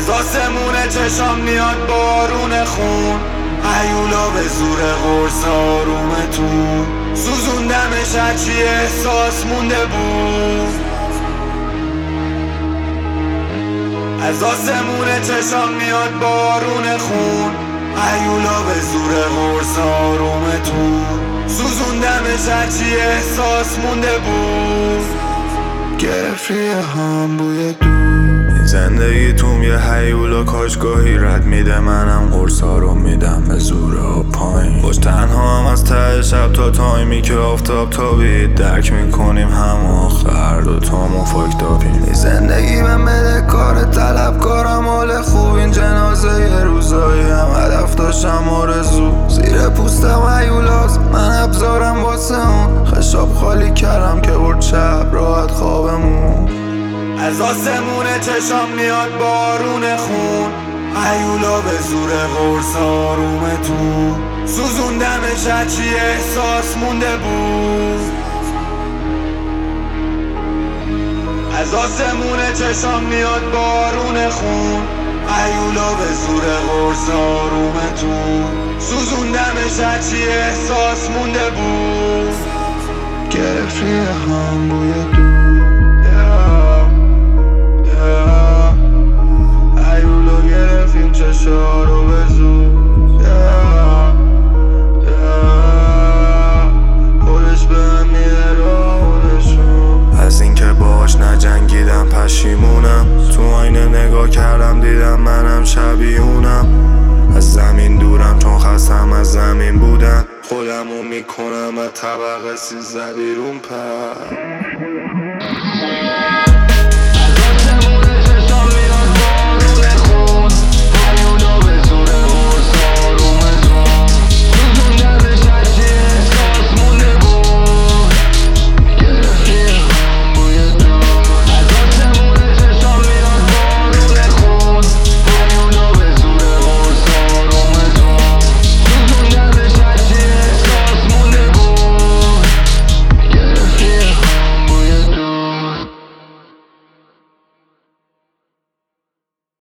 از آسمون چشام میاد بارون خون، هیولا به زور قرص آرومتون، سوزوندمش هرچی احساس مونده بود. از آسمون چشام میاد بارون خون، هیولا به زور قرص آرومتون، سوزوندمش هرچی احساس مونده بود. گرفت ریه هم بوی دور، زندگیتون یه هیولا کاشگاهی رد میده، منم قرصا رو میدم به زور و پایین. باش تنها هم از ته شب تا تایمی که آفتاب تابید، درک میکنیم هم آخر دوتامون فاکتابیم. زندگی من بده کار طلبکارم، حال خوب این جنازه یه روزایی هم هدف داشتم آرزو، زیر پوستم هیولاست من ابزارم واسه اون، خشاب خالی کردم که برد شب راحت خوابمون. از آسمون چشام میاد بارون خون، هیولا به زور قرص آرومتون، سوزوندمش هرچی احساس مونده بود. از آسمون چشام میاد بارون خون، هیولا به زور قرص آرومتون، سوزوندمش هرچی احساس مونده بود. گرفت ریه هم بوی دور، هیولا گرفت این چشا رو به زور، خودش به من میده راهشون. از اینکه باش نجنگیدم پشیمونم، تو آینه نگاه کردم دیدم منم شبیهونم. از زمین دورم چون خستم از زمین بودن، خودمو میکنم از طبقه 13 بیرون پر.